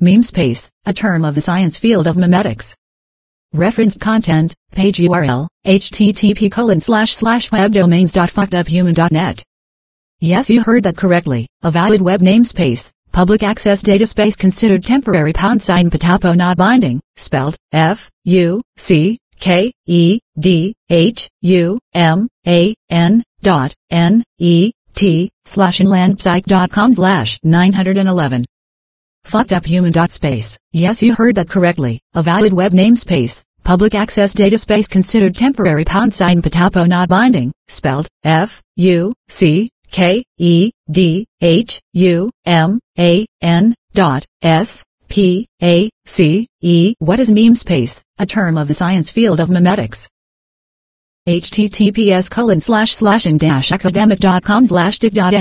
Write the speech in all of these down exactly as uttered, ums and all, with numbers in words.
Meme space, a term of the science field of memetics. Referenced content, page U R L, http colon slash slash webdomains.fuckeduphuman.net. Yes, you heard that correctly. A valid web namespace, public access data space considered temporary pound sign patapo not binding, spelled F U C K E D H U M A N dot N E T slash inlandpsych.com slash 911. Fuckeduphuman.space. Yes, you heard that correctly. A valid web namespace, public access data space considered temporary pound sign patapo not binding, spelled F U C K E D H U M A N dot S P A C E. What is meme space? A term of the science field of memetics. https colon slash slash in dash academic.com slash dig dot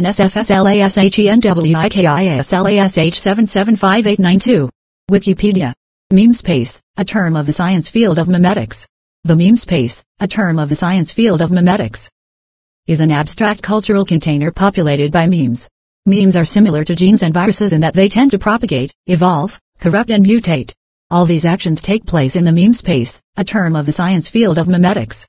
nsfslash seven seven five eight nine two. Wikipedia. Meme space, a term of the science field of memetics. The meme space, a term of the science field of memetics, is an abstract cultural container populated by memes. Memes are similar to genes and viruses in that they tend to propagate, evolve, corrupt and mutate. All these actions take place in the meme space, a term of the science field of memetics.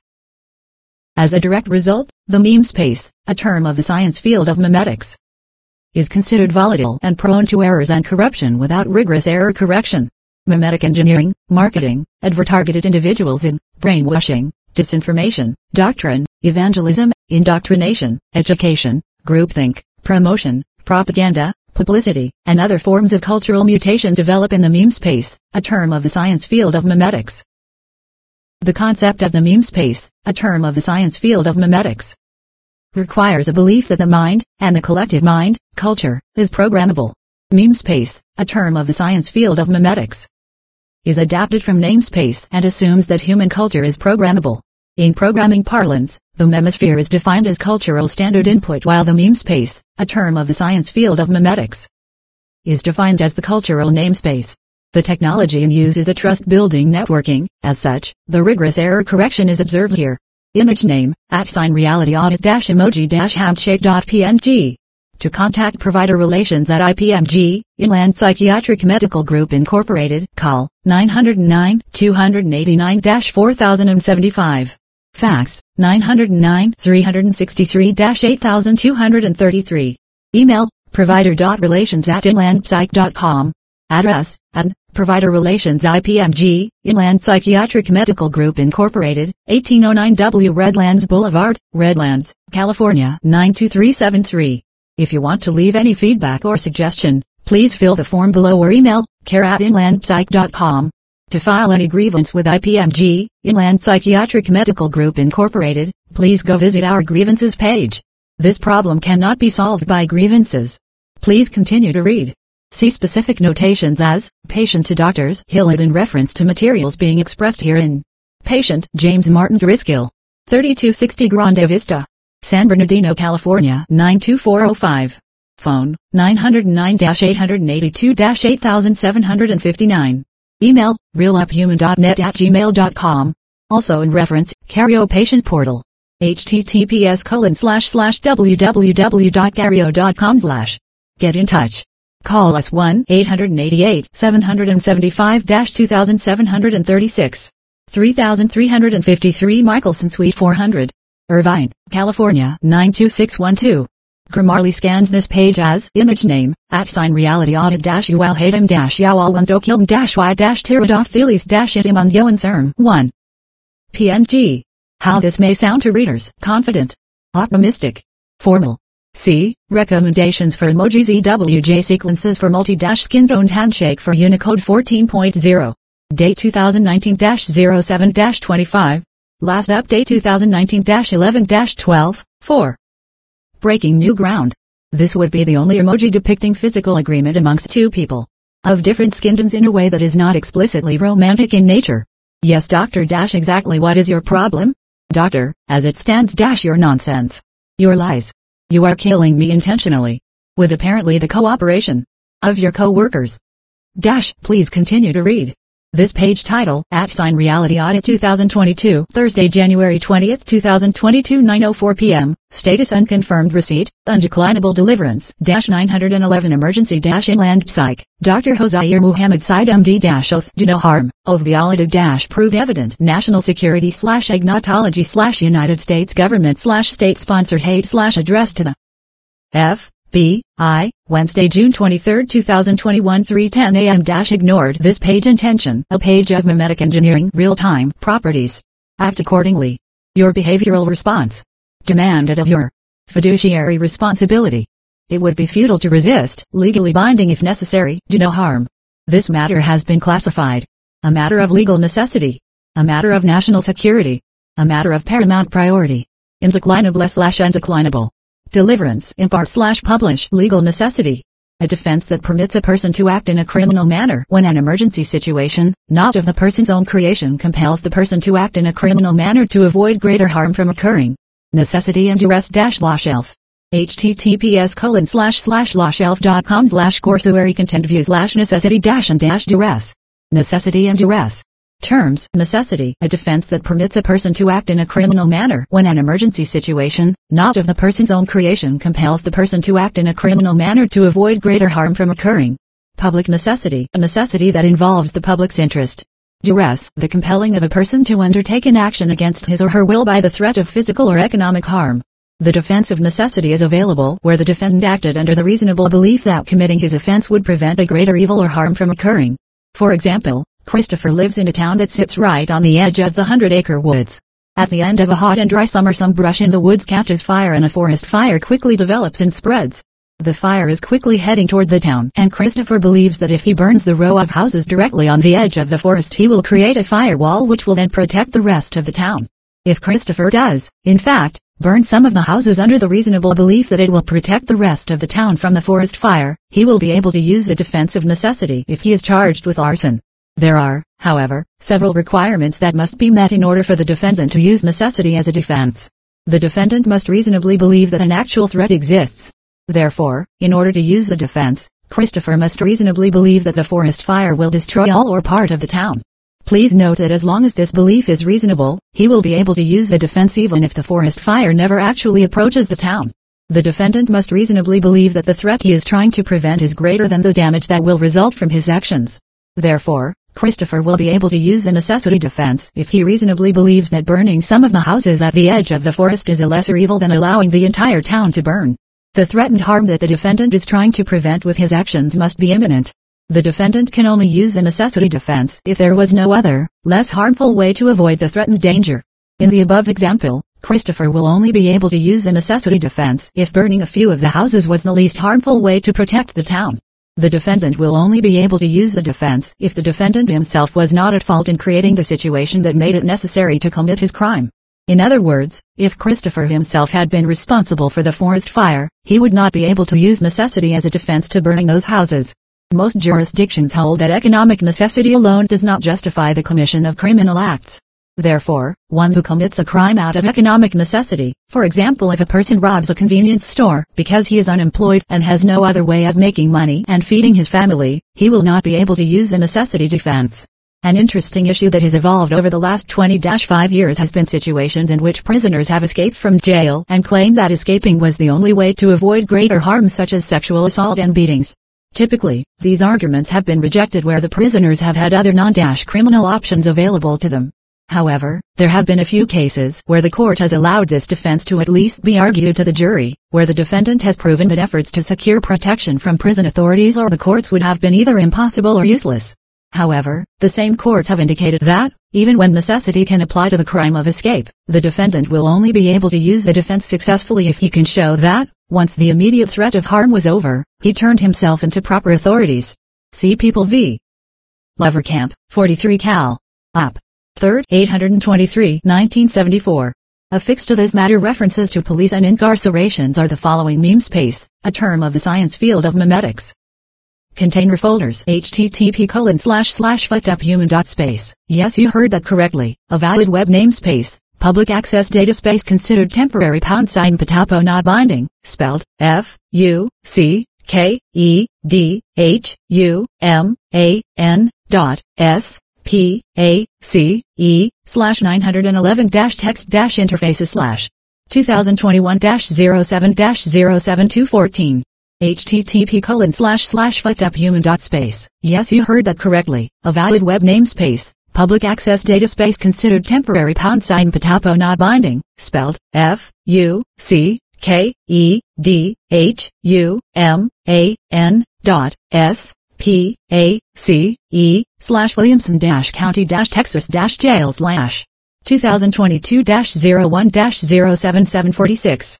As a direct result, the meme space, a term of the science field of memetics, is considered volatile and prone to errors and corruption without rigorous error correction. Memetic engineering, marketing, adver-targeted individuals in, brainwashing, disinformation, doctrine, evangelism, indoctrination, education, groupthink, promotion, propaganda, publicity, and other forms of cultural mutation develop in the meme space, a term of the science field of memetics. The concept of the meme space, a term of the science field of memetics, requires a belief that the mind, and the collective mind, culture, is programmable. Meme space, a term of the science field of memetics, is adapted from namespace and assumes that human culture is programmable. In programming parlance, the memosphere is defined as cultural standard input, while the meme space, a term of the science field of memetics, is defined as the cultural namespace. The technology in use is a trust-building networking. As such, the rigorous error correction is observed here. Image name, at sign reality audit dash emoji dash handshake dot P N G. To contact provider relations at I P M G, Inland Psychiatric Medical Group Incorporated, call nine oh nine, two eight nine, four thousand seventy-five. Fax nine oh nine, three six three, eight two three three. Email provider.relations at inlandpsych dot com. Address at Provider Relations I P M G, Inland Psychiatric Medical Group Incorporated, eighteen oh nine W Redlands Boulevard, Redlands, California nine two three seven three. If you want to leave any feedback or suggestion, please fill the form below or email care at inlandpsych dot com. To file any grievance with I P M G, Inland Psychiatric Medical Group Incorporated, please go visit our grievances page. This problem cannot be solved by grievances. Please continue to read. See specific notations as patient to doctors Hillard in reference to materials being expressed herein. Patient James Martin Driscoll, thirty-two sixty Grande Vista, San Bernardino, California nine two four oh five. Phone nine oh nine, eight eight two, eight seven five nine. Email realuphuman dot net at gmail dot com. Also in reference, Cario Patient Portal. https colon slash slash www.cario.com slash. Get in touch. Call us one eight eight eight, seven seven five, two seven three six. three three five three Michelson Suite four hundred. Irvine, California nine two six one two. Grammarly scans this page as image name, at sign reality audit dash ual hatem dash yawal one dokilm dash y dash tiradothelis dash itim on yoan serm one. P N G. How this may sound to readers: confident, optimistic, formal. C. Recommendations for emojis E W J sequences for multi-skin tone handshake for Unicode fourteen point oh. Date twenty nineteen dash oh seven dash twenty-five. Last update twenty nineteen dash eleven dash twelve, four. Breaking new ground. This would be the only emoji depicting physical agreement amongst two people of different skin tones in a way that is not explicitly romantic in nature. Yes, doctor dash exactly what is your problem? Doctor, as it stands dash your nonsense. Your lies. You are killing me intentionally. With apparently the cooperation of your co-workers. Dash, please continue to read. This page title, at sign Reality Audit twenty twenty-two, Thursday, January twentieth, two thousand twenty-two, nine oh four p m Status unconfirmed receipt, undeclinable deliverance, dash nine eleven emergency dash inland psych, Doctor Hozair Muhammad Said M D dash oath do no harm, oath violated dash proved evident, national security slash agnotology slash United States government slash state sponsored hate slash address to the F. B. I. Wednesday, June twenty-third, two thousand twenty-one, three ten a m Ignored this page intention, a page of memetic engineering real-time properties. Act accordingly. Your behavioral response. Demanded of your fiduciary responsibility. It would be futile to resist, legally binding if necessary, do no harm. This matter has been classified. A matter of legal necessity. A matter of national security. A matter of paramount priority. Indeclinable slash undeclinable. Deliverance impart slash publish legal necessity. A defense that permits a person to act in a criminal manner when an emergency situation, not of the person's own creation, compels the person to act in a criminal manner to avoid greater harm from occurring. Necessity and duress dash law shelf. https colon slash slash lawshelf.com slash corsuary content view slash necessity dash and dash duress. Necessity and duress. Terms. Necessity, a defense that permits a person to act in a criminal manner when an emergency situation, not of the person's own creation, compels the person to act in a criminal manner to avoid greater harm from occurring. Public necessity, a necessity that involves the public's interest. Duress, the compelling of a person to undertake an action against his or her will by the threat of physical or economic harm. The defense of necessity is available where the defendant acted under the reasonable belief that committing his offense would prevent a greater evil or harm from occurring. For example, Christopher lives in a town that sits right on the edge of the hundred-acre woods. At the end of a hot and dry summer, some brush in the woods catches fire and a forest fire quickly develops and spreads. The fire is quickly heading toward the town, and Christopher believes that if he burns the row of houses directly on the edge of the forest, he will create a firewall which will then protect the rest of the town. If Christopher does, in fact, burn some of the houses under the reasonable belief that it will protect the rest of the town from the forest fire, he will be able to use the defense of necessity if he is charged with arson. There are, however, several requirements that must be met in order for the defendant to use necessity as a defense. The defendant must reasonably believe that an actual threat exists. Therefore, in order to use the defense, Christopher must reasonably believe that the forest fire will destroy all or part of the town. Please note that as long as this belief is reasonable, he will be able to use the defense even if the forest fire never actually approaches the town. The defendant must reasonably believe that the threat he is trying to prevent is greater than the damage that will result from his actions. Therefore, Christopher will be able to use the necessity defense if he reasonably believes that burning some of the houses at the edge of the forest is a lesser evil than allowing the entire town to burn. The threatened harm that the defendant is trying to prevent with his actions must be imminent. The defendant can only use the necessity defense if there was no other, less harmful way to avoid the threatened danger. In the above example, Christopher will only be able to use the necessity defense if burning a few of the houses was the least harmful way to protect the town. The defendant will only be able to use the defense if the defendant himself was not at fault in creating the situation that made it necessary to commit his crime. In other words, if Christopher himself had been responsible for the forest fire, he would not be able to use necessity as a defense to burning those houses. Most jurisdictions hold that economic necessity alone does not justify the commission of criminal acts. Therefore, one who commits a crime out of economic necessity, for example if a person robs a convenience store because he is unemployed and has no other way of making money and feeding his family, he will not be able to use a necessity defense. An interesting issue that has evolved over the last twenty to five years has been situations in which prisoners have escaped from jail and claim that escaping was the only way to avoid greater harm such as sexual assault and beatings. Typically, these arguments have been rejected where the prisoners have had other non-criminal options available to them. However, there have been a few cases where the court has allowed this defense to at least be argued to the jury, where the defendant has proven that efforts to secure protection from prison authorities or the courts would have been either impossible or useless. However, the same courts have indicated that, even when necessity can apply to the crime of escape, the defendant will only be able to use the defense successfully if he can show that, once the immediate threat of harm was over, he turned himself into proper authorities. See People v. Lovercamp, forty-three Cal. App. third, eight twenty-three, nineteen seventy-four. Affixed to this matter references to police and incarcerations are the following: meme space, a term of the science field of memetics. Container folders, http colon slash slash fuckeduphuman dot space. Yes, you heard that correctly. A valid web namespace, public access data space considered temporary pound sign patapo not binding, spelled F U C K E D H U M A N dot S P A C E slash nine eleven dash text dash interfaces slash twenty twenty-one dash zero seven dash zero seven two fourteen. http colon slash slash fuckeduphuman dot space. Yes, you heard that correctly. A valid web namespace. Public access data space considered temporary pound sign patapo not binding. Spelled F U C K E D H U M A N dot S P A C E slash Williamson dash county dash Texas dash jail slash twenty twenty-two dash zero one dash zero seven seven forty-six.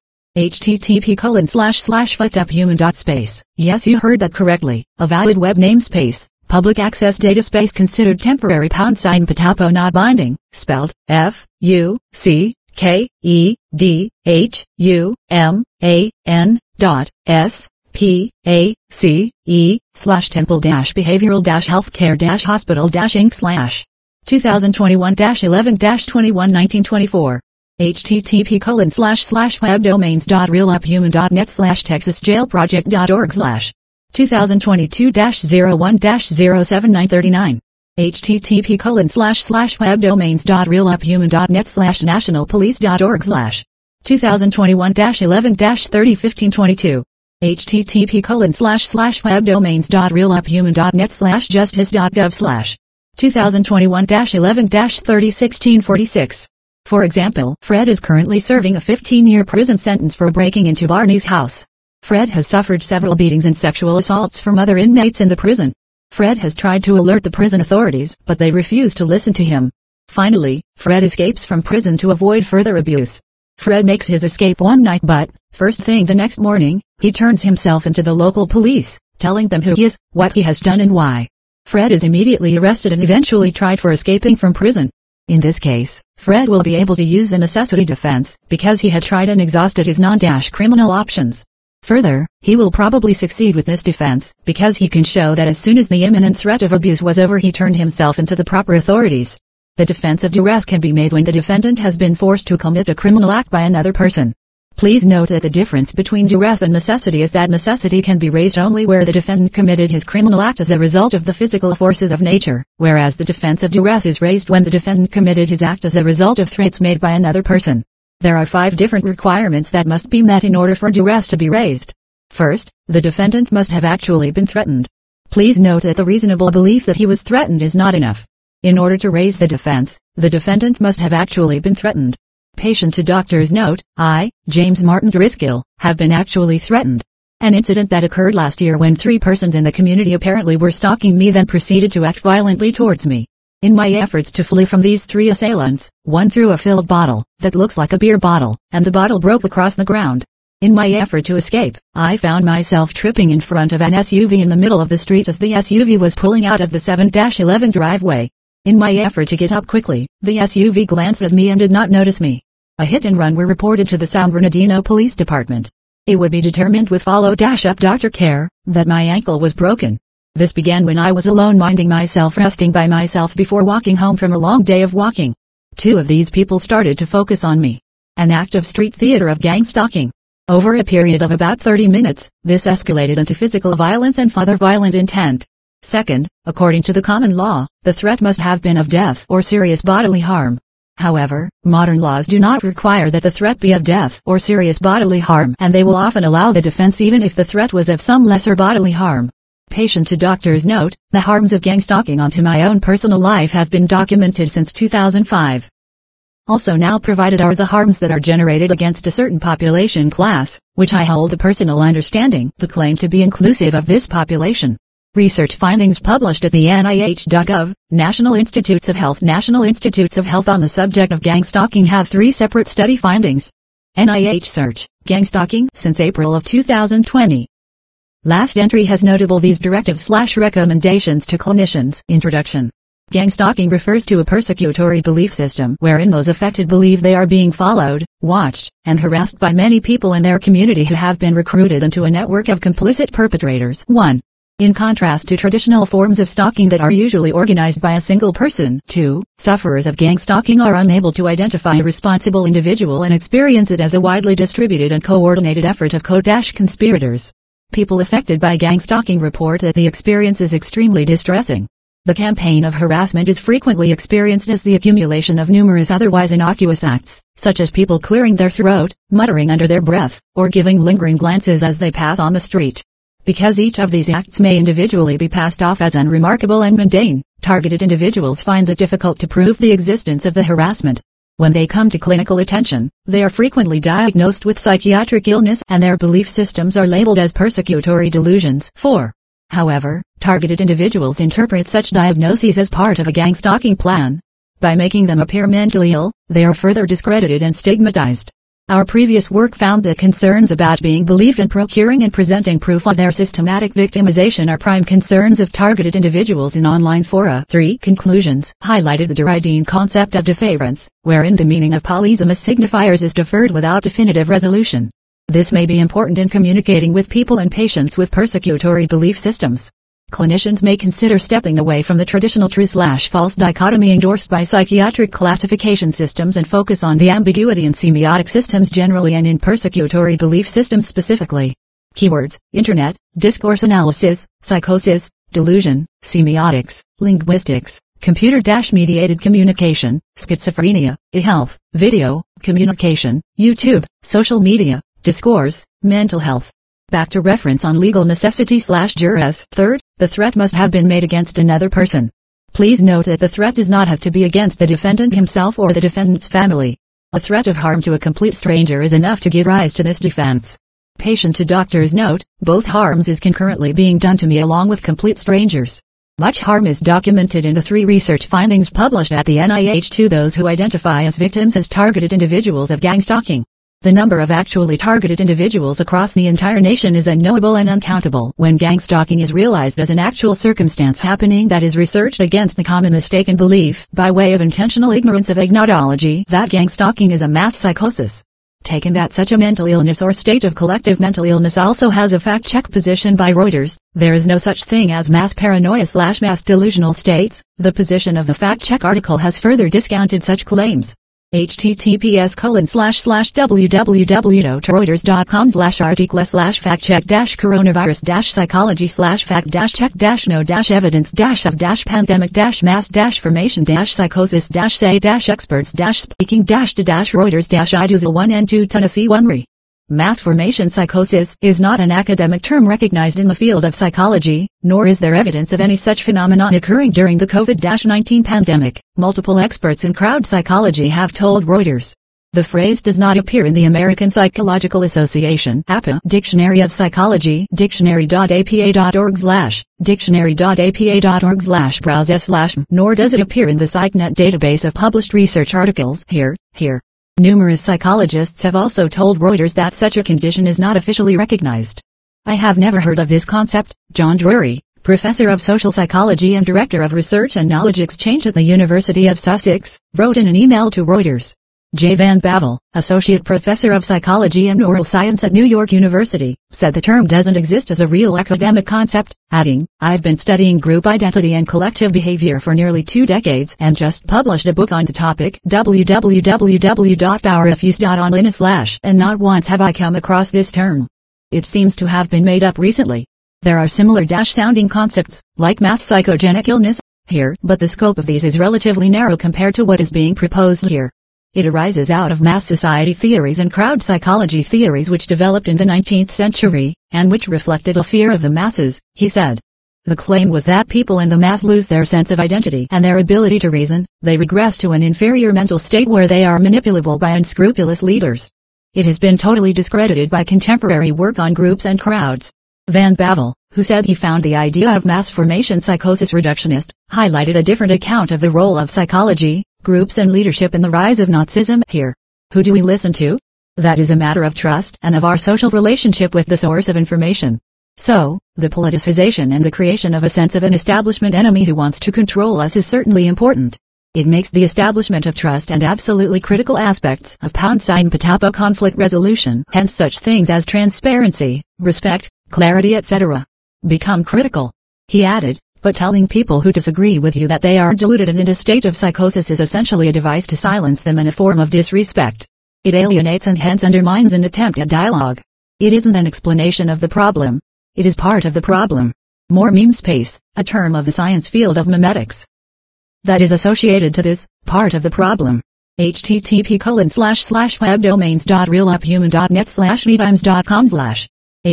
http colon slash slash fuckeduphuman dot space. Yes, you heard that correctly. A valid web namespace. Public access data space considered temporary pound sign patapo not binding. Spelled F U C K E D H U M A N dot S P A C E slash temple dash behavioral dash healthcare dash hospital dash inc slash twenty twenty-one dash eleven dash twenty-one nineteen twenty-four. http colon slash slash webdomains dot realuphuman dot net slash texasjailproject dot org slash twenty twenty-two dash zero one dash zero seven nine thirty-nine. http colon slash slash webdomains dot realuphuman dot net slash nationalpolice dot org slash twenty twenty-one dash eleven dash thirty fifteen twenty-two. http colon slash slash webdomains dot realuphuman dot net slash justice dot gov slash twenty twenty-one dash eleven dash thirty sixteen forty-six. For example, Fred is currently serving a fifteen-year prison sentence for breaking into Barney's house. Fred has suffered several beatings and sexual assaults from other inmates in the prison. Fred has tried to alert the prison authorities, but they refuse to listen to him. Finally, Fred escapes from prison to avoid further abuse. Fred makes his escape one night, but, first thing the next morning, he turns himself into the local police, telling them who he is, what he has done and why. Fred is immediately arrested and eventually tried for escaping from prison. In this case, Fred will be able to use a necessity defense, because he had tried and exhausted his non-criminal options. Further, he will probably succeed with this defense, because he can show that as soon as the imminent threat of abuse was over, he turned himself into the proper authorities. The defense of duress can be made when the defendant has been forced to commit a criminal act by another person. Please note that the difference between duress and necessity is that necessity can be raised only where the defendant committed his criminal act as a result of the physical forces of nature, whereas the defense of duress is raised when the defendant committed his act as a result of threats made by another person. There are five different requirements that must be met in order for duress to be raised. First, the defendant must have actually been threatened. Please note that the reasonable belief that he was threatened is not enough. In order to raise the defense, the defendant must have actually been threatened. Patient to doctor's note, I, James Martin Driscoll, have been actually threatened. An incident that occurred last year when three persons in the community apparently were stalking me then proceeded to act violently towards me. In my efforts to flee from these three assailants, one threw a filled bottle, that looks like a beer bottle, and the bottle broke across the ground. In my effort to escape, I found myself tripping in front of an S U V in the middle of the street as the S U V was pulling out of the seven eleven driveway. In my effort to get up quickly, the S U V glanced at me and did not notice me. A hit and run were reported to the San Bernardino Police Department. It would be determined with follow-up doctor care that my ankle was broken. This began when I was alone minding myself, resting by myself before walking home from a long day of walking. Two of these people started to focus on me. An act of street theater of gang stalking. Over a period of about thirty minutes, this escalated into physical violence and further violent intent. Second, according to the common law, the threat must have been of death or serious bodily harm. However, modern laws do not require that the threat be of death or serious bodily harm, and they will often allow the defense even if the threat was of some lesser bodily harm. Patient to doctor's note, the harms of gang stalking onto my own personal life have been documented since two thousand five. Also now provided are the harms that are generated against a certain population class, which I hold the personal understanding to claim to be inclusive of this population. Research findings published at the N I H dot gov, National Institutes of Health National Institutes of Health on the subject of gang stalking have three separate study findings. N I H search, gang stalking since April of two thousand twenty. Last entry has notable these directives slash recommendations to clinicians. Introduction. Gang stalking refers to a persecutory belief system wherein those affected believe they are being followed, watched, and harassed by many people in their community who have been recruited into a network of complicit perpetrators. one. In contrast to traditional forms of stalking that are usually organized by a single person. two. Sufferers of gang stalking are unable to identify a responsible individual and experience it as a widely distributed and coordinated effort of co-conspirators. People affected by gang stalking report that the experience is extremely distressing. The campaign of harassment is frequently experienced as the accumulation of numerous otherwise innocuous acts, such as people clearing their throat, muttering under their breath, or giving lingering glances as they pass on the street. Because each of these acts may individually be passed off as unremarkable and mundane, targeted individuals find it difficult to prove the existence of the harassment. When they come to clinical attention, they are frequently diagnosed with psychiatric illness and their belief systems are labeled as persecutory delusions. four. However, targeted individuals interpret such diagnoses as part of a gang stalking plan. By making them appear mentally ill, they are further discredited and stigmatized. Our previous work found that concerns about being believed and procuring and presenting proof of their systematic victimization are prime concerns of targeted individuals in online fora. three. Conclusions highlighted the Derridean concept of deference, wherein the meaning of polysemous signifiers is deferred without definitive resolution. This may be important in communicating with people and patients with persecutory belief systems. Clinicians may consider stepping away from the traditional true-slash-false dichotomy endorsed by psychiatric classification systems and focus on the ambiguity in semiotic systems generally and in persecutory belief systems specifically. Keywords: Internet, discourse analysis, psychosis, delusion, semiotics, linguistics, computer-mediated communication, schizophrenia, e-health, video, communication, YouTube, social media, discourse, mental health. Back to reference on legal necessity slash juris. Third, the threat must have been made against another person. Please note that the threat does not have to be against the defendant himself or the defendant's family. A threat of harm to a complete stranger is enough to give rise to this defense. Patient to doctor's note, both harms is concurrently being done to me along with complete strangers. Much harm is documented in the three research findings published at the N I H to those who identify as victims as targeted individuals of gang stalking. The number of actually targeted individuals across the entire nation is unknowable and uncountable. When gang stalking is realized as an actual circumstance happening that is researched against the common mistaken belief, by way of intentional ignorance of agnotology, that gang stalking is a mass psychosis. Taken that such a mental illness or state of collective mental illness also has a fact-check position by Reuters, there is no such thing as mass paranoia slash mass delusional states. The position of the fact-check article has further discounted such claims. https colon slash slash www.reuters.com slash article slash fact check dash coronavirus dash psychology slash fact dash check dash no dash evidence dash of dash pandemic dash mass dash formation dash psychosis dash say dash experts dash speaking dash to dash Reuters dash iduzil one and two Tennessee one re. Mass formation psychosis is not an academic term recognized in the field of psychology, nor is there evidence of any such phenomenon occurring during the COVID nineteen pandemic, multiple experts in crowd psychology have told Reuters. The phrase does not appear in the American Psychological Association (A P A) Dictionary of Psychology, dictionary dot a p a dot org slash, dictionary dot a p a dot org slash browse slash, nor does it appear in the PsycNet database of published research articles here, here. Numerous psychologists have also told Reuters that such a condition is not officially recognized. I have never heard of this concept, John Drury, professor of social psychology and director of research and knowledge exchange at the University of Sussex, wrote in an email to Reuters. J. Van Bavel, associate professor of psychology and neuroscience at New York University, said the term doesn't exist as a real academic concept, adding, "I've been studying group identity and collective behavior for nearly two decades and just published a book on the topic, w w w dot powerfuse dot online slash, and not once have I come across this term. It seems to have been made up recently. There are similar dash-sounding concepts, like mass psychogenic illness, here, but the scope of these is relatively narrow compared to what is being proposed here. It arises out of mass society theories and crowd psychology theories which developed in the nineteenth century, and which reflected a fear of the masses," he said. The claim was that people in the mass lose their sense of identity and their ability to reason, they regress to an inferior mental state where they are manipulable by unscrupulous leaders. It has been totally discredited by contemporary work on groups and crowds. Van Bavel, who said he found the idea of mass formation psychosis reductionist, highlighted a different account of the role of psychology, groups and leadership in the rise of Nazism here. Who do we listen to? That is a matter of trust and of our social relationship with the source of information. So, the politicization and the creation of a sense of an establishment enemy who wants to control us is certainly important. It makes the establishment of trust and absolutely critical aspects of pound sign Potappo conflict resolution, hence such things as transparency, respect, clarity et cetera, become critical. He added, but telling people who disagree with you that they are deluded and in a state of psychosis is essentially a device to silence them and a form of disrespect. It alienates and hence undermines an attempt at dialogue. It isn't an explanation of the problem. It is part of the problem. More meme space, a term of the science field of memetics that is associated to this part of the problem. http colon slash slash webdomains.realuphuman.net slash meetimes.com slash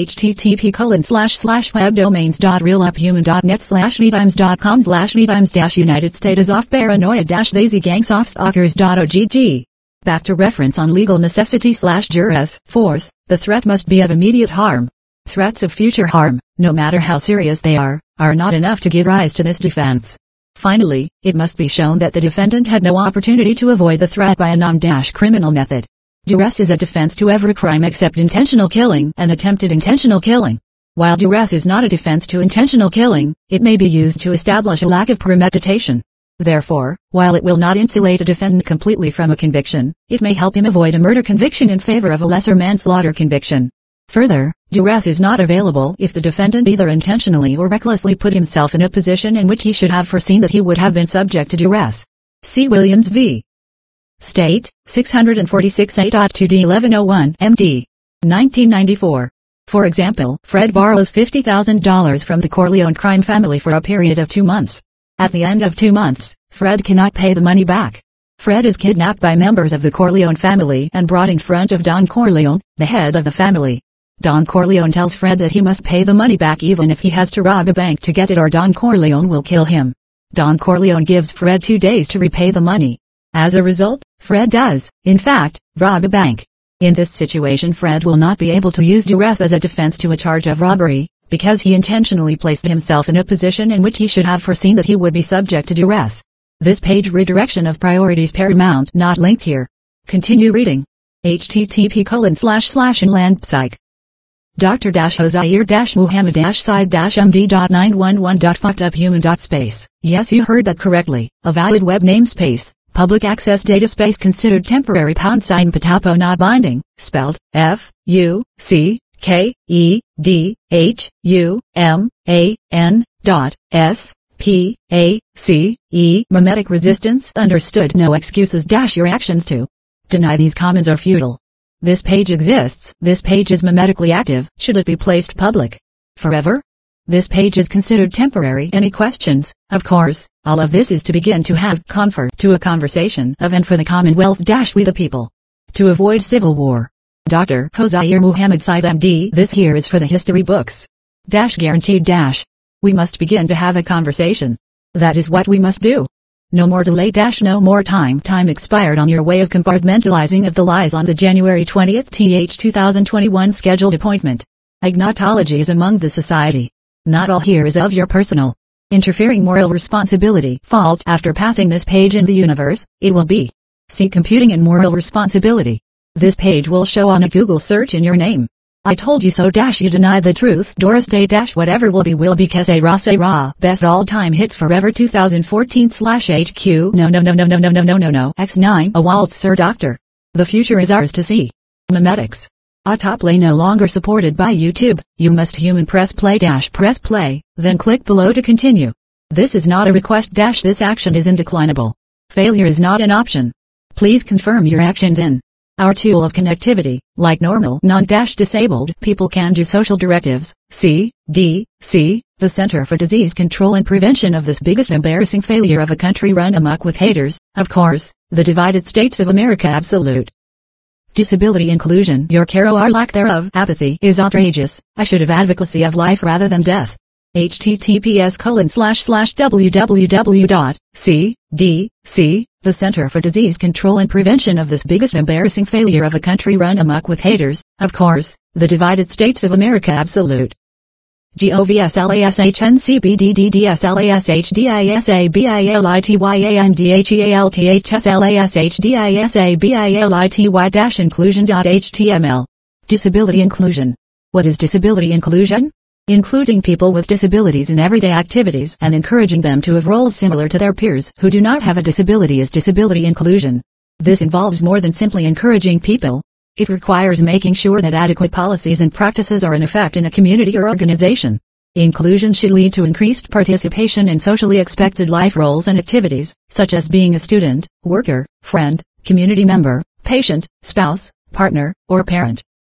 http colon slash slash webdomains.realuphuman.net slash meetimes.com slash meetimes dash United States of paranoia dash lazy gangs of stalkers.ogg. Back to reference on legal necessity slash duress. Fourth, the threat must be of immediate harm. Threats of future harm, no matter how serious they are, are not enough to give rise to this defense. Finally, it must be shown that the defendant had no opportunity to avoid the threat by a non-criminal method. Duress is a defense to every crime except intentional killing and attempted intentional killing. While duress is not a defense to intentional killing, it may be used to establish a lack of premeditation. Therefore, while it will not insulate a defendant completely from a conviction, it may help him avoid a murder conviction in favor of a lesser manslaughter conviction. Further, duress is not available if the defendant either intentionally or recklessly put himself in a position in which he should have foreseen that he would have been subject to duress. See Williams v. State, six forty-six A two D eleven oh one M D. nineteen ninety-four. For example, Fred borrows fifty thousand dollars from the Corleone crime family for a period of two months. At the end of two months, Fred cannot pay the money back. Fred is kidnapped by members of the Corleone family and brought in front of Don Corleone, the head of the family. Don Corleone tells Fred that he must pay the money back even if he has to rob a bank to get it or Don Corleone will kill him. Don Corleone gives Fred two days to repay the money. As a result, Fred does, in fact, rob a bank. In this situation, Fred will not be able to use duress as a defense to a charge of robbery, because he intentionally placed himself in a position in which he should have foreseen that he would be subject to duress. This page redirection of priorities paramount not linked here. Continue reading. http colon slash slash inland psych. Doctor Hozair Muhammad Side M D nine one one fucked up human space. Yes, you heard that correctly. A valid web namespace. Public access data space considered temporary pound sign Patapo not binding. Spelled F U C K E D H U M A N dot S P A C E. Memetic resistance understood. No excuses dash your actions to deny these comments are futile. This page exists. This page is memetically active. Should it be placed public forever? This page is considered temporary. Any questions? Of course, all of this is to begin to have comfort to a conversation of and for the Commonwealth dash we the people. To avoid civil war. Doctor Hozair Muhammad Side M D. This here is for the history books. Dash guaranteed dash. We must begin to have a conversation. That is what we must do. No more delay dash no more time. Time expired on your way of compartmentalizing of the lies on the January twentieth two thousand twenty-one scheduled appointment. Agnotology is among the society. Not all here is of your personal interfering moral responsibility fault. After passing this page in the universe, it will be. See computing and moral responsibility. This page will show on a Google search in your name. I told you so dash you deny the truth. Doris Day dash whatever will be will be Kese Ra Say Ra. Best all time hits forever two thousand fourteen slash H Q. No no no no no no no no no no. X nine. A waltz sir doctor. The future is ours to see. Memetics. Autoplay no longer supported by YouTube. You must human press play dash press play, then click below to continue. This is not a request dash this action is indeclinable. Failure is not an option. Please confirm your actions in our tool of connectivity. Like normal non-disabled people can do social directives. C D C, the Center for Disease Control and Prevention of this biggest embarrassing failure of a country run amok with haters, of course, the Divided States of America absolute. Disability inclusion. Your care or lack thereof. Apathy is outrageous. I should have advocacy of life rather than death. https colon slash slash www dot c d c, the Center for Disease Control and Prevention of this biggest embarrassing failure of a country run amok with haters, of course, the Divided States of America absolute. govslash-cbddslashbdslashbdslashbdslashbdslashbdslity dash inclusion.html. Disability inclusion. What is disability inclusion? Including people with disabilities in everyday activities and encouraging them to have roles similar to their peers who do not have a disability is disability inclusion. This involves more than simply encouraging people. It requires making sure that adequate policies and practices are in effect in a community or organization. Inclusion should lead to increased participation in socially expected life roles and activities, such as being a student, worker, friend, community member, patient, spouse, partner, or parent.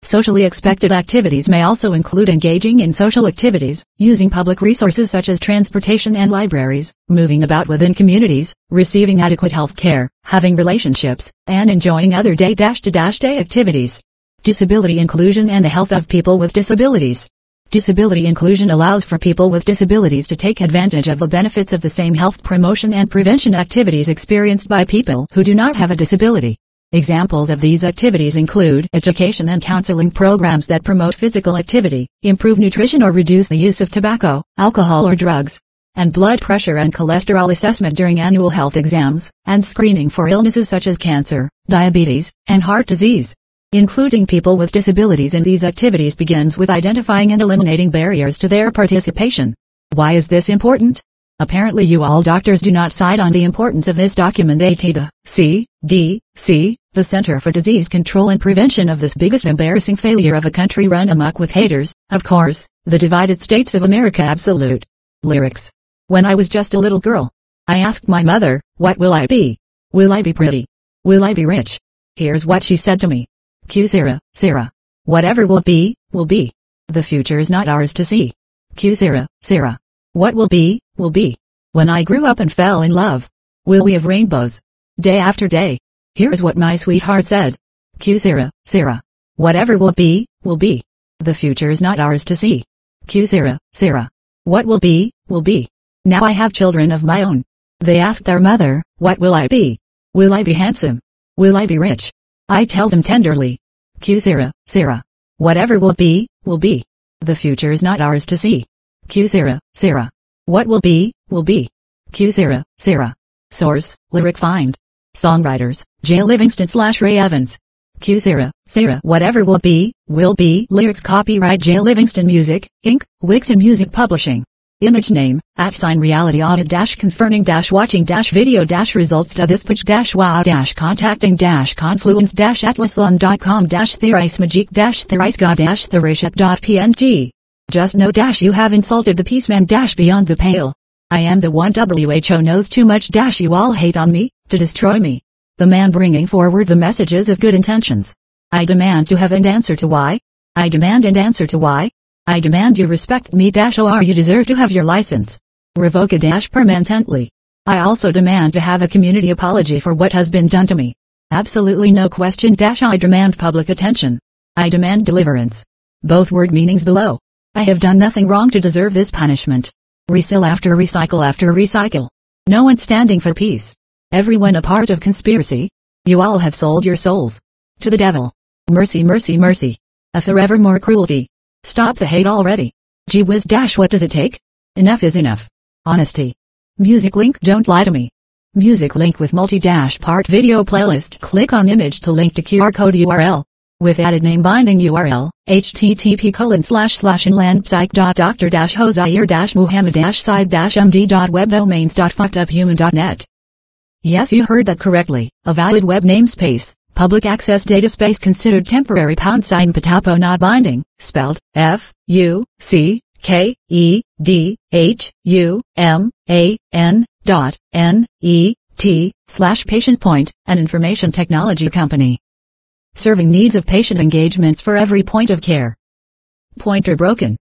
Socially expected activities may also include engaging in social activities, using public resources such as transportation and libraries, moving about within communities, receiving adequate health care, having relationships, and enjoying other day-to-day activities. Disability inclusion and the health of people with disabilities. Disability inclusion allows for people with disabilities to take advantage of the benefits of the same health promotion and prevention activities experienced by people who do not have a disability. Examples of these activities include education and counseling programs that promote physical activity, improve nutrition or reduce the use of tobacco, alcohol or drugs, and blood pressure and cholesterol assessment during annual health exams, and screening for illnesses such as cancer, diabetes, and heart disease. Including people with disabilities in these activities begins with identifying and eliminating barriers to their participation. Why is this important? Apparently you all doctors do not cite on the importance of this document. The C D C, the Center for Disease Control and Prevention of this biggest embarrassing failure of a country run amok with haters, of course, the divided states of America. Absolute. Lyrics. When I was just a little girl, I asked my mother, what will I be? Will I be pretty? Will I be rich? Here's what she said to me. Q Sarah, Sarah. Whatever will be, will be. The future is not ours to see. Q Sarah, Sarah. What will be, will be. When I grew up and fell in love, will we have rainbows? Day after day. Here's what my sweetheart said. Q Sarah, Sarah. Whatever will be, will be. The future is not ours to see. Q Sarah, Sarah. What will be, will be. Now I have children of my own. They ask their mother, what will I be? Will I be handsome? Will I be rich? I tell them tenderly. Q Sarah, Sarah. Whatever will be, will be. The future is not ours to see. Q Sarah, Sarah. What will be, will be. Q Sarah, Sarah. Source, lyric find. Songwriters, Jay Livingston slash Ray Evans. Q Sarah, Sarah. Whatever will be, will be. Lyrics copyright Jay Livingston Music, Incorporated. Wixon Music Publishing. Image name, at sign reality audit dash confirming dash watching dash video dash results to this pitch dash wow dash contacting dash confluence dash atlaslun dot com dash thrice magic dash thrice god dash thrishak dot png. Just know dash you have insulted the peaceman dash beyond the pale. I am the one W H O knows too much dash you all hate on me, to destroy me. The man bringing forward the messages of good intentions. I demand to have an answer to why. I demand an answer to why. I demand you respect me dash or you deserve to have your license revoked dash permanently. I also demand to have a community apology for what has been done to me. Absolutely no question dash I demand public attention. I demand deliverance. Both word meanings below. I have done nothing wrong to deserve this punishment. Recycle after recycle after recycle. No one standing for peace. Everyone a part of conspiracy. You all have sold your souls to the devil. Mercy mercy mercy. A forevermore cruelty. Stop the hate already. Gee whiz dash what does it take? Enough is enough. Honesty. Music link don't lie to me. Music link with multi-dash part video playlist. Click on image to link to Q R code U R L. With added name binding U R L, http colon slash slash inlandpsych dot doctor dash hozair dash muhammad dash side dash md dot webdomains dot fuckeduphuman dot net. Yes, you heard that correctly. A valid web namespace. Public access data space considered temporary pound sign patapo not binding, spelled F U C K E D H U M A N dot N E T slash patient point, an information technology company. Serving needs of patient engagements for every point of care. Pointer broken.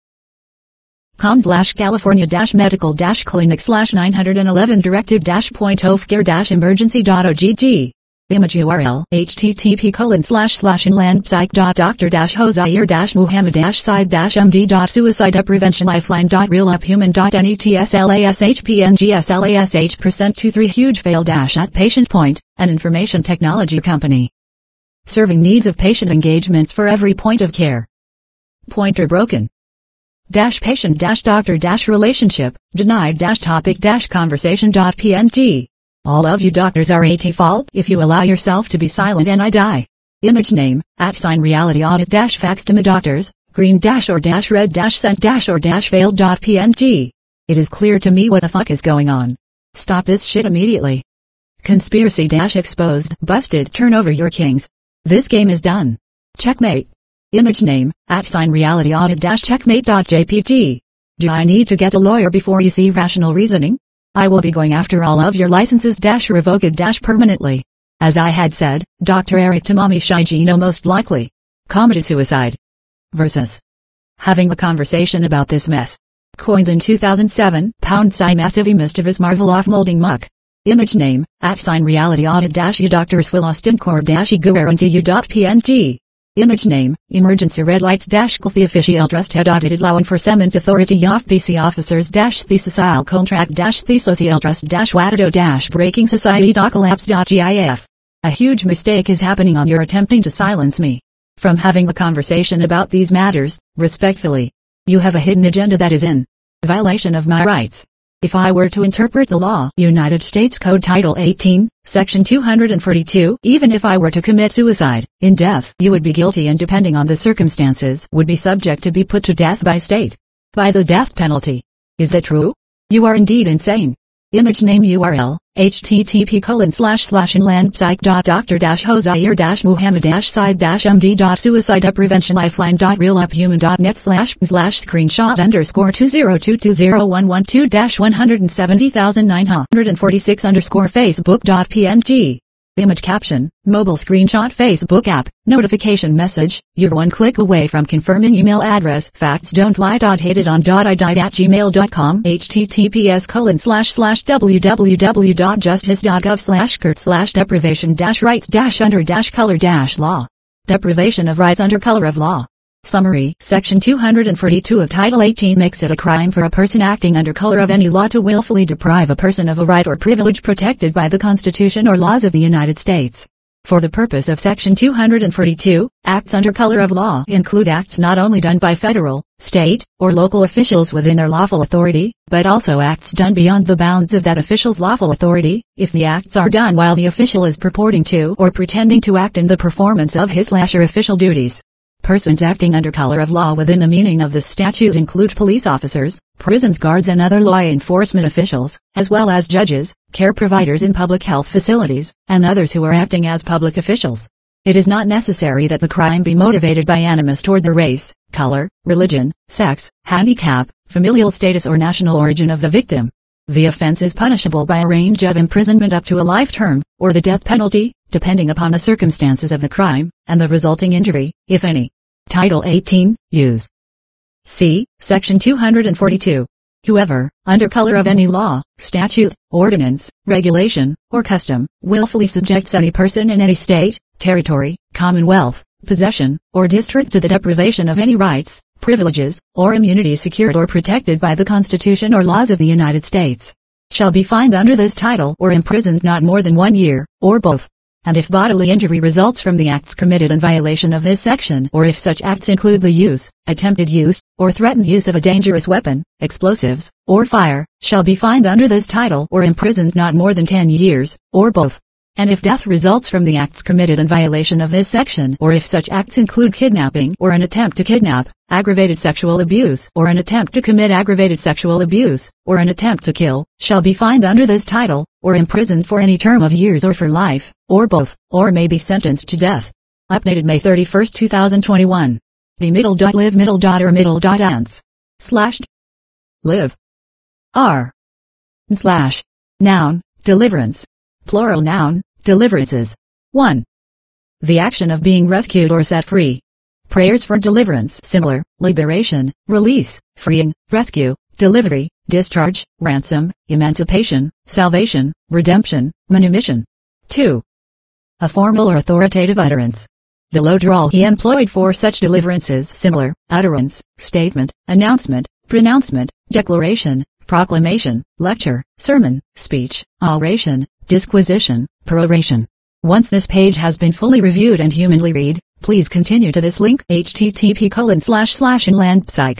Com slash California dash medical dash clinic slash nine eleven directive dash point of care dash emergency dot ogg. Image U R L http colon slash slash inlandpsych dot doctor dash hozair dash muhammad dash side dash md dot suicide prevention lifeline dot realuphuman dot netslash pngslash percent two three huge fail dash at patient point, an information technology company. Serving needs of patient engagements for every point of care. Pointer broken. Dash patient dash doctor dash relationship, denied dash topic dash conversation dot png. All of you doctors are at fault if you allow yourself to be silent and I die. Image name, at sign reality audit dash fax to my doctors, green dash or dash red dash sent dash or dash failed dot png. It is clear to me what the fuck is going on. Stop this shit immediately. Conspiracy dash exposed, busted, turn over your kings. This game is done. Checkmate. Image name, at sign reality audit dash checkmate dot jpg. Do I need to get a lawyer before you see rational reasoning? I will be going after all of your licenses dash revoked dash permanently. As I had said, Doctor Eric Tamami Shigino most likely. committed suicide. Versus. Having a conversation about this mess. Coined in two thousand seven, pound sign massive mischievous marvel off molding muck. Image name, at sign reality audit dash you Doctor Swill Austin Core dash guarantee you dot png. Image name, emergency red lights dash the official trust head audited law enforcement authority of P C officers dash the social contract dash the social trust dash wado dash breaking society dot collapse dot gif. A huge mistake is happening on your attempting to silence me from having a conversation about these matters, respectfully. You have a hidden agenda that is in violation of my rights. If I were to interpret the law, United States Code Title eighteen, Section two hundred forty-two, even if I were to commit suicide, in death, you would be guilty and depending on the circumstances would be subject to be put to death by state. By the death penalty. Is that true? You are indeed insane. Image name U R L, http colon slash slash inlandpsych dot doctor dash hosair dash muhammad dash side dash md dot suicide prevention lifeline dot realuphuman dot net slash slash screenshot underscore two zero two two zero one one two dash one hundred seventy thousand nine hundred forty-six underscore facebook dot png. Image caption, mobile screenshot Facebook app, notification message, you're one click away from confirming email address facts don't lie dot hated on dot I died at gmail dot com https colon slash slash www dot justice dot gov slash curt slash deprivation dash rights dash under dash color dash law. Deprivation of rights under color of law. Summary. Section two hundred forty-two of Title eighteen makes it a crime for a person acting under color of any law to willfully deprive a person of a right or privilege protected by the Constitution or laws of the United States. For the purpose of Section two hundred forty-two, acts under color of law include acts not only done by federal, state, or local officials within their lawful authority, but also acts done beyond the bounds of that official's lawful authority, if the acts are done while the official is purporting to or pretending to act in the performance of his slash her official duties. Persons acting under color of law within the meaning of this statute include police officers, prisons guards and other law enforcement officials, as well as judges, care providers in public health facilities, and others who are acting as public officials. It is not necessary that the crime be motivated by animus toward the race, color, religion, sex, handicap, familial status or national origin of the victim. The offense is punishable by a range of imprisonment up to a life term, or the death penalty, depending upon the circumstances of the crime, and the resulting injury, if any. Title eighteen, Use. C. Section two hundred forty-two. Whoever, under color of any law, statute, ordinance, regulation, or custom, willfully subjects any person in any state, territory, commonwealth, possession, or district to the deprivation of any rights, privileges, or immunities secured or protected by the Constitution or laws of the United States, shall be fined under this title or imprisoned not more than one year, or both. And if bodily injury results from the acts committed in violation of this section, or if such acts include the use, attempted use, or threatened use of a dangerous weapon, explosives, or fire, shall be fined under this title or imprisoned not more than ten years, or both. And if death results from the acts committed in violation of this section, or if such acts include kidnapping or an attempt to kidnap, aggravated sexual abuse or an attempt to commit aggravated sexual abuse, or an attempt to kill, shall be fined under this title, or imprisoned for any term of years or for life, or both, or may be sentenced to death. Updated May thirty-first two thousand twenty-one. Be middle dot live middle dot or middle dot ants. Slashed. Live. R. Slash. Noun, deliverance. Plural noun, deliverances. one. The action of being rescued or set free. Prayers for deliverance similar, liberation, release, freeing, rescue, delivery, discharge, ransom, emancipation, salvation, redemption, manumission. two. A formal or authoritative utterance. The low drawl he employed for such deliverances similar, utterance, statement, announcement, pronouncement, declaration, proclamation, lecture, sermon, speech, oration, disquisition, peroration. Once this page has been fully reviewed and humanly read, please continue to this link http colon slash slash inlandpsych.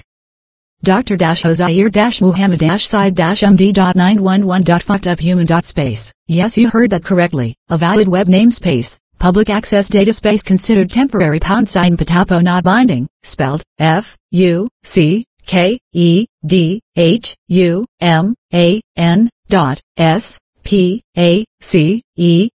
Dr Hosair Muhammad side md dot nine one one dot fuckeduphuman dot space. Yes, you heard that correctly. A valid web namespace. Public access data space considered temporary pound sign patapo not binding. Spelled F U C K E D H U M A N dot S P A C E